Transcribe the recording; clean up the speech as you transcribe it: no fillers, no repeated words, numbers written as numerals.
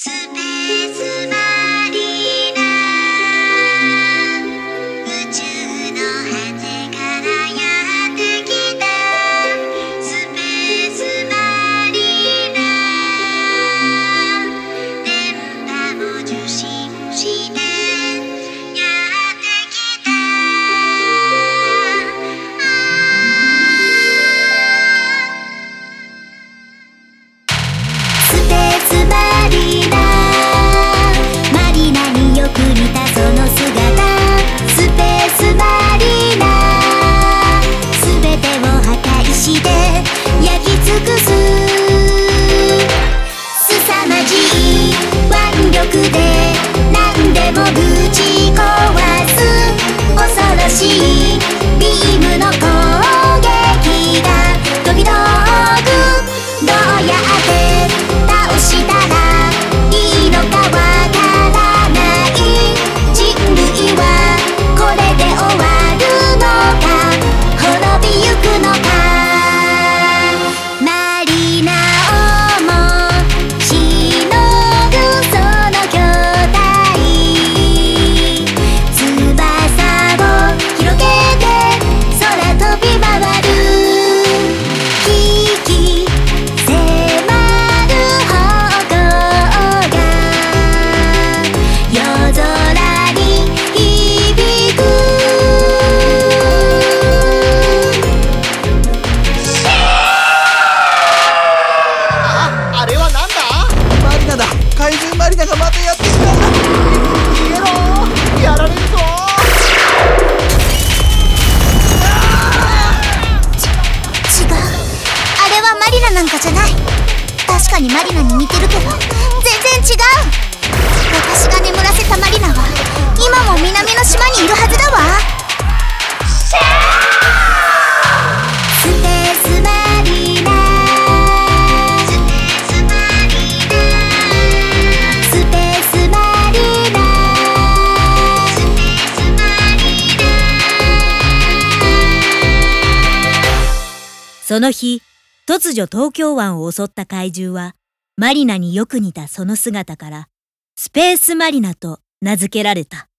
スペースマリーナ、宇宙の果てからやってきたスペースマリーナ、電波を受信してやってきた。スペースマリーナ、マリナによく似たその姿。スペースマリーナ、すべてを破壊して焼き尽くす。凄まじい腕力で何でもぶち壊す。恐ろしいビームの攻撃が飛び道具。どうやって倒したらいいのかわからない。人類はこれで終わるのか、滅びゆくのか。マリナをもしのぐその巨体、翼を広げて空飛び回る。危機迫る方向が夜空に響く。 あれはなんだ？ マリナだ。怪獣マリナがまたやってきた。 逃げろ！やられるぞ！ 違う、あれはマリナなんかじゃない。確かにマリナに似てるけど全然違う。私が眠らせたマリナは今も南の島にいるはずだわ。スペースマリーナ、スペースマリーナ、スペースマリーナ、スペースマリーナ。 その日、突如東京湾を襲った怪獣は、マリナによく似たその姿から、スペースマリナと名付けられた。